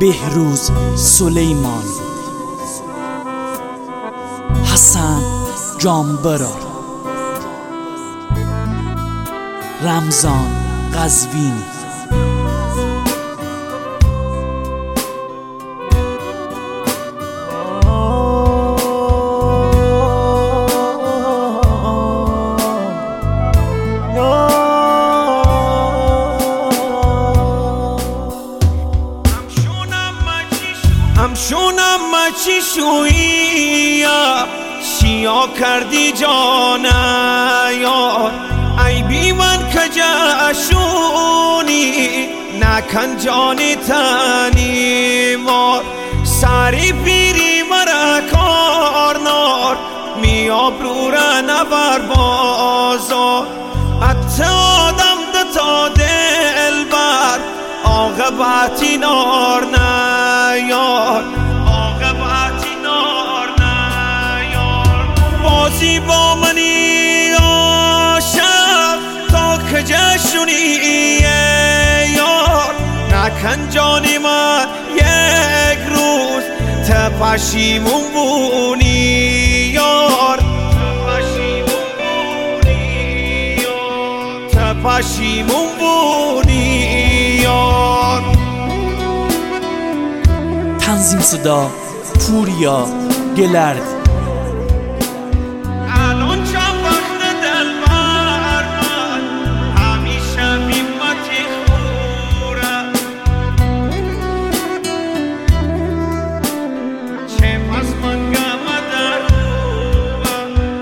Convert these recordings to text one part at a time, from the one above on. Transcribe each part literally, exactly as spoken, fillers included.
بهروز سلیمان، حسن جانبرار، رمضان قزوینی. همشونم مچی شوییا شیا کردی جانه یار، ای بی من کجاشونی نکن جانی تنی مار. سری پیری مرا کارنار میاب رو را نبر بازار. حتی آدم دتا دل بر عاقبتی نار نیار، عاقبتی نار نیار. بازی با منی عاشق تا کجاشونی یار، نکن جانی من یک روز تا پشیمون بونی یار، تا پشیمون بونی یار. تنظیم صدا پوریا گلرد. الان چند وقت دل بر من همیشه بیمتی خوره، چه پس من گم در روه.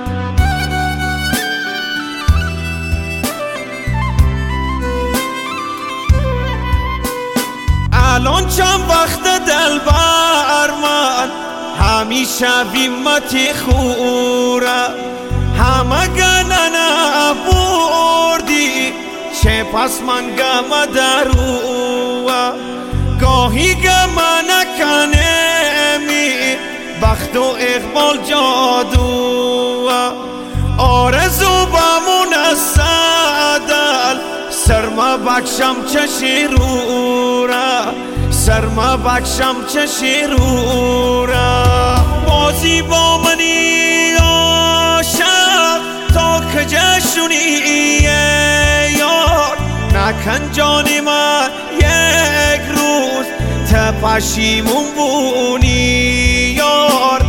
الان چند وقت دل بر من همیشه بیمتی خوره، همه گنه نبردی چه پس من گم دروه. گاهی گم نکنمی بخت و اقبال جادوه، آرزو بمون صدل سرما بکشم چشی رو را، سرما بکشم چشی رو را. بازی با منی عاشق تا کجاشونی یار، نکن جانی من یک روز تا پشیمون بونی یار،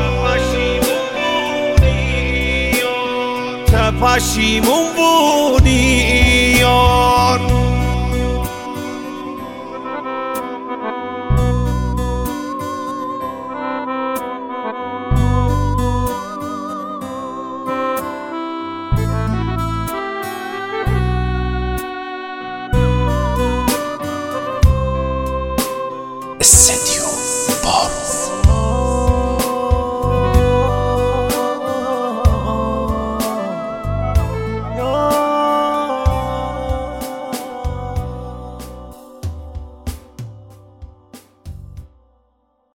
تا پشیمون بونی یار. استدیو بارون.